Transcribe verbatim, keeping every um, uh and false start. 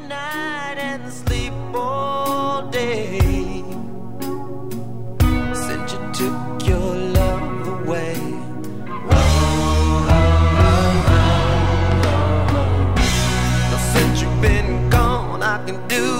night and sleep all day. Since you took your love away. Oh, oh, oh, oh, oh. Now since you've been gone, I can do